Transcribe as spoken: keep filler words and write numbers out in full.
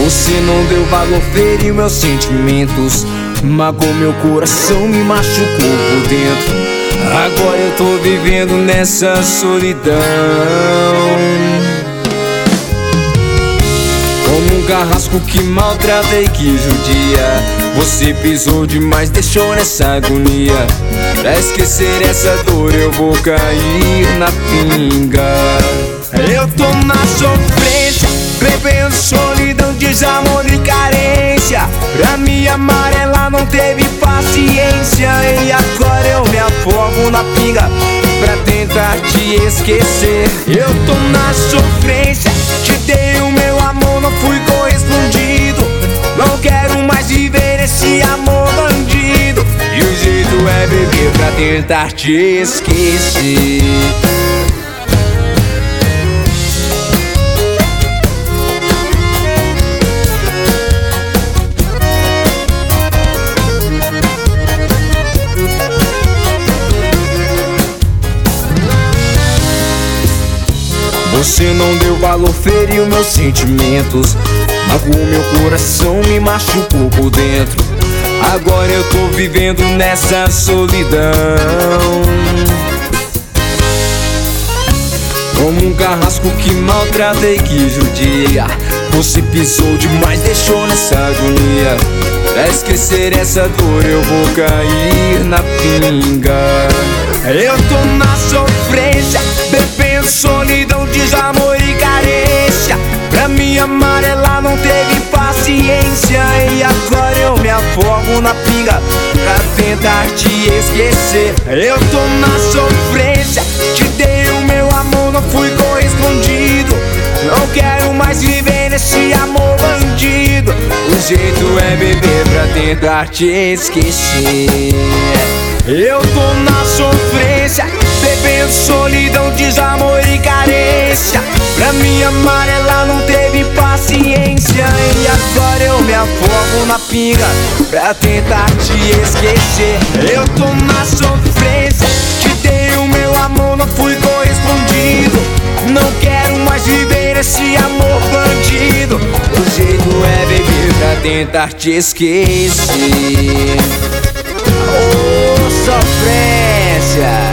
Você não deu valor, feriu meus sentimentos, magoou meu coração, me machucou por dentro. Agora eu tô vivendo nessa solidão, como um carrasco que maltrata e que judia. Você pisou demais, deixou nessa agonia. Pra esquecer essa dor eu vou cair na pinga. Eu tô na sofrência, bebendo solidão, desamor e carência. Pra me amar ela não teve paciência, e agora eu me afogo na pinga pra tentar te esquecer. Eu tô na sofrência, te dei o meu amor, não fui correspondido. Não quero mais viver esse amor bandido, e o jeito é beber pra tentar te esquecer. Você não deu valor, feriu meus sentimentos, magoou meu coração, me machucou por dentro. Agora eu tô vivendo nessa solidão, como um carrasco que maltrata e que judia. Você pisou demais, deixou nessa agonia. Pra esquecer essa dor eu vou cair na pinga. Eu tô na sofrência, bebendo solidão, desamor e carência. Pra me amar ela não teve paciência, e agora eu me afogo na pinga pra tentar te esquecer. Eu tô na sofrência, te dei o meu amor, não fui correspondido. Não quero mais viver nesse amor bandido, o jeito é beber pra tentar te esquecer. Eu tô na sofrência, bebendo solidão, desamor e carência. Pra me amar ela não teve paciência, e agora eu me afogo na pinga pra tentar te esquecer. Eu tô na sofrência, te dei o meu amor, não fui correspondido. Não quero mais viver esse amor bandido, o jeito é beber pra tentar te esquecer. Oh, sofrência.